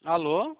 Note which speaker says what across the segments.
Speaker 1: Alô?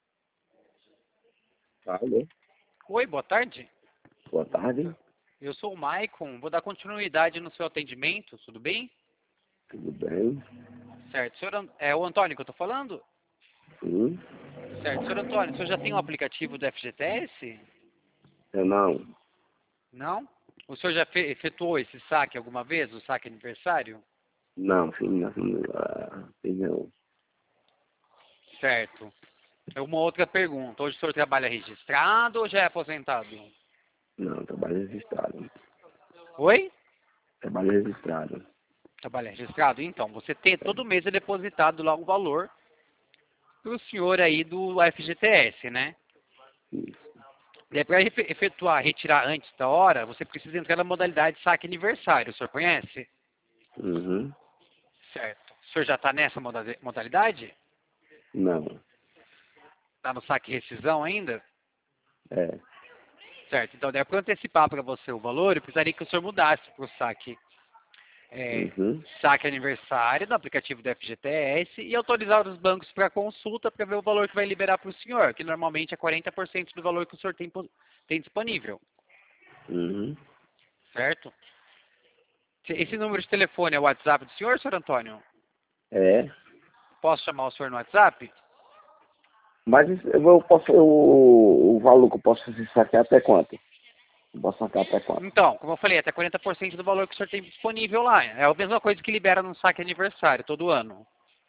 Speaker 2: Alô,
Speaker 1: Oi, boa tarde.
Speaker 2: boa tarde,
Speaker 1: Eu sou o Maicon. Vou dar continuidade no seu atendimento, tudo bem?
Speaker 2: tudo bem?
Speaker 1: Certo. É o Antônio que eu tô falando?
Speaker 2: Sim,
Speaker 1: Certo. Senhor Antônio, o senhor já tem o aplicativo do FGTS?
Speaker 2: eu não,
Speaker 1: Não? O senhor já efetuou esse saque alguma vez, o saque aniversário?
Speaker 2: não, filho, não, filho, não,
Speaker 1: Certo. É uma outra pergunta. Hoje o senhor trabalha registrado ou já é aposentado?
Speaker 2: não, trabalho registrado,
Speaker 1: Oi?
Speaker 2: trabalho registrado,
Speaker 1: Trabalha registrado? Então, você tem, todo mês é depositado lá um valor para o senhor aí do FGTS, né?
Speaker 2: isso,
Speaker 1: Para efetuar, retirar antes da hora, você precisa entrar na modalidade saque aniversário. O senhor conhece?
Speaker 2: uhum,
Speaker 1: Certo. O senhor já está nessa modalidade?
Speaker 2: não,
Speaker 1: Está no saque rescisão ainda?
Speaker 2: é,
Speaker 1: Certo. Então, para antecipar para você o valor, eu precisaria que o senhor mudasse para o saque,
Speaker 2: uhum,
Speaker 1: saque aniversário no aplicativo do FGTS e autorizar os bancos para consulta para ver o valor que vai liberar para o senhor, que normalmente é 40% do valor que o senhor tem disponível.
Speaker 2: uhum,
Speaker 1: Certo? Esse número de telefone é o WhatsApp do senhor, senhor Antônio?
Speaker 2: é,
Speaker 1: Posso chamar o senhor no WhatsApp?
Speaker 2: mas eu posso, o valor que eu posso fazer sacar até quanto? Eu posso sacar até quanto?
Speaker 1: Então, como eu falei, até 40% do valor que o senhor tem disponível lá. É a mesma coisa que libera no saque aniversário, todo ano.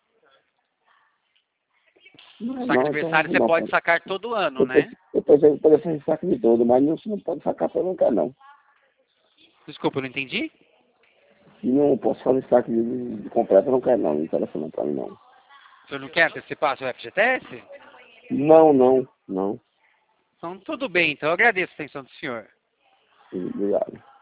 Speaker 1: O
Speaker 2: Não,
Speaker 1: saque
Speaker 2: não, então,
Speaker 1: aniversário você
Speaker 2: não,
Speaker 1: pode sacar todo ano,
Speaker 2: depois,
Speaker 1: né?
Speaker 2: depois eu poder fazer saque de todo, mas não, você não pode sacar para não quer não.
Speaker 1: Desculpa, eu não entendi?
Speaker 2: Se não posso fazer saque de completo, eu não quero não, não interessa não para mim não.
Speaker 1: O senhor não quer antecipar seu FGTS?
Speaker 2: Não, não, não.
Speaker 1: Então, tudo bem. Então, eu agradeço a atenção do senhor.
Speaker 2: Obrigado.